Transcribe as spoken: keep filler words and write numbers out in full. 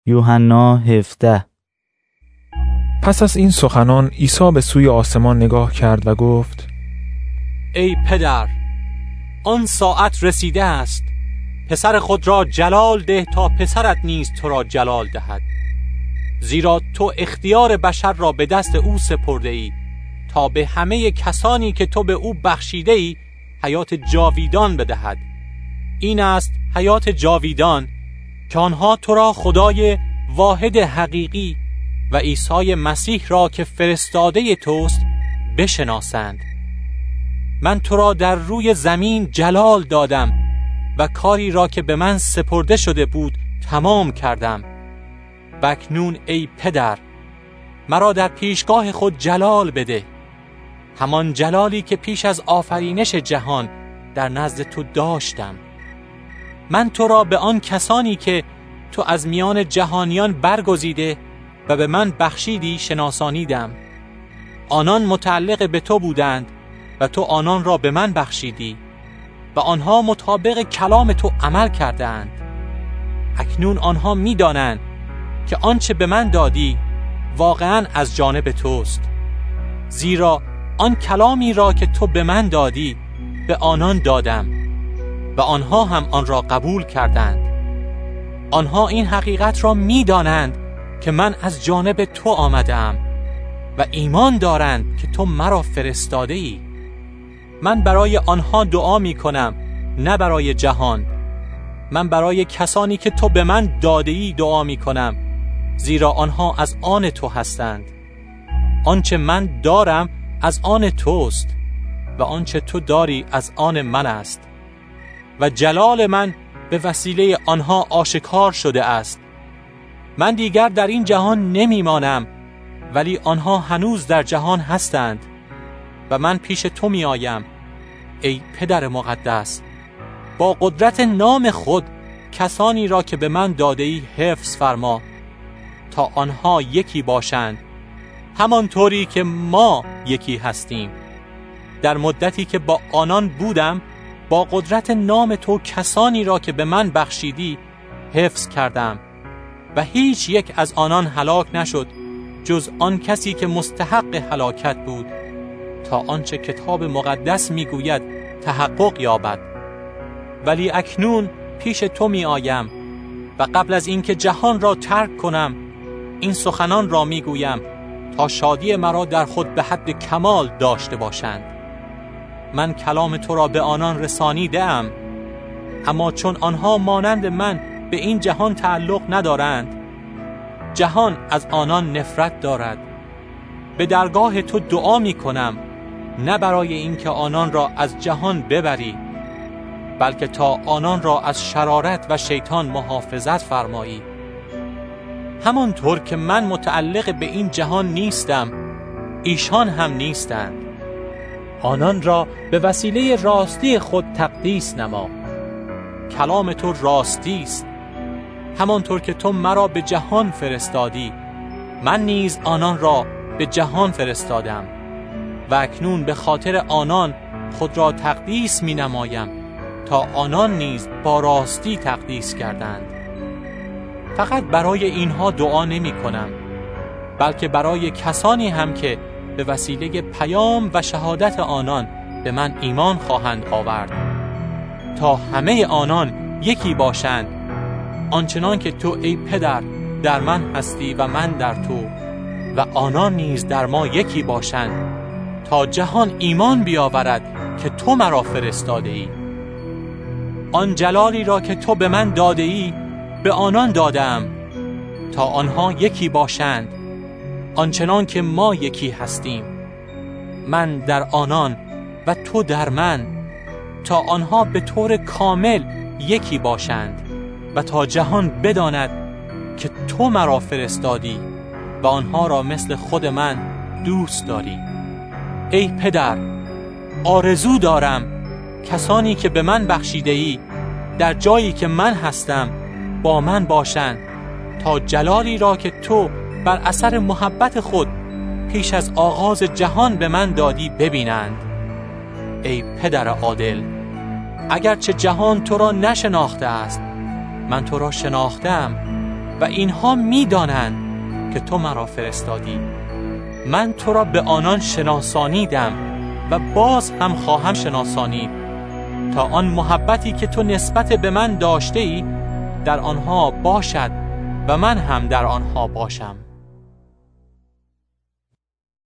یوحنا هفده. پس از این سخنان عیسی به سوی آسمان نگاه کرد و گفت: ای پدر، آن ساعت رسیده است، پسر خود را جلال ده تا پسرت نیز تو را جلال دهد، زیرا تو اختیار بشر را به دست او سپرده ای تا به همه کسانی که تو به او بخشیده ای حیات جاویدان بدهد. این است حیات جاویدان که آنها تو را خدای واحد حقیقی و عیسی مسیح را که فرستاده توست بشناسند. من تو را در روی زمین جلال دادم و کاری را که به من سپرده شده بود تمام کردم. و اکنون ای پدر، مرا در پیشگاه خود جلال بده، همان جلالی که پیش از آفرینش جهان در نزد تو داشتم. من تو را به آن کسانی که تو از میان جهانیان برگزیده و به من بخشیدی شناسانیدم. آنان متعلق به تو بودند و تو آنان را به من بخشیدی و آنها مطابق کلام تو عمل کردند. اکنون آنها می دانند که آنچه به من دادی واقعا از جانب توست، زیرا آن کلامی را که تو به من دادی به آنان دادم و آنها هم آن را قبول کردند. آنها این حقیقت را می دانند که من از جانب تو آمدم و ایمان دارند که تو مرا فرستاده ای. من برای آنها دعا می کنم، نه برای جهان. من برای کسانی که تو به من داده ای دعا می کنم، زیرا آنها از آن تو هستند. آنچه من دارم از آن توست و آنچه تو داری از آن من است و جلال من به وسیله آنها آشکار شده است. من دیگر در این جهان نمی مانم، ولی آنها هنوز در جهان هستند و من پیش تو می آیم. ای پدر مقدس، با قدرت نام خود کسانی را که به من داده ای حفظ فرما تا آنها یکی باشند، همانطوری که ما یکی هستیم. در مدتی که با آنان بودم با قدرت نام تو کسانی را که به من بخشیدی حفظ کردم و هیچ یک از آنان هلاک نشد جز آن کسی که مستحق هلاکت بود، تا آنچه کتاب مقدس میگوید تحقق یابد. ولی اکنون پیش تو می آیم و قبل از اینکه جهان را ترک کنم این سخنان را میگویم تا شادی مرا در خود به حد کمال داشته باشند. من کلام تو را به آنان رسانیده‌ام، اما چون آنها مانند من به این جهان تعلق ندارند، جهان از آنان نفرت دارد. به درگاه تو دعا می کنم، نه برای اینکه آنان را از جهان ببری، بلکه تا آنان را از شرارت و شیطان محافظت فرمایی. همانطور که من متعلق به این جهان نیستم، ایشان هم نیستند. آنان را به وسیله راستی خود تقدیس نما. کلام تو راستی است. همانطور که تو مرا به جهان فرستادی، من نیز آنان را به جهان فرستادم و اکنون به خاطر آنان خود را تقدیس می نمایم تا آنان نیز با راستی تقدیس کردند. فقط برای اینها دعا نمی کنم، بلکه برای کسانی هم که به وسیله پیام و شهادت آنان به من ایمان خواهند آورد، تا همه آنان یکی باشند، آنچنان که تو ای پدر در من هستی و من در تو و آنان نیز در ما یکی باشند، تا جهان ایمان بیاورد که تو مرا فرستاده ای. آن جلالی را که تو به من داده ای به آنان دادم تا آنها یکی باشند، آنچنان که ما یکی هستیم، من در آنان و تو در من، تا آنها به طور کامل یکی باشند و تا جهان بداند که تو مرا فرستادی و آنها را مثل خود من دوست داری. ای پدر، آرزو دارم کسانی که به من بخشیده ای در جایی که من هستم با من باشند، تا جلالی را که تو بر اثر محبت خود پیش از آغاز جهان به من دادی ببینند. ای پدر عادل، اگرچه جهان تو را نشناخته است، من تو را شناختم و اینها می‌دانند که تو مرا فرستادی. من تو را به آنان شناسانیدم و باز هم خواهم شناسانید، تا آن محبتی که تو نسبت به من داشته ای در آنها باشد و من هم در آنها باشم.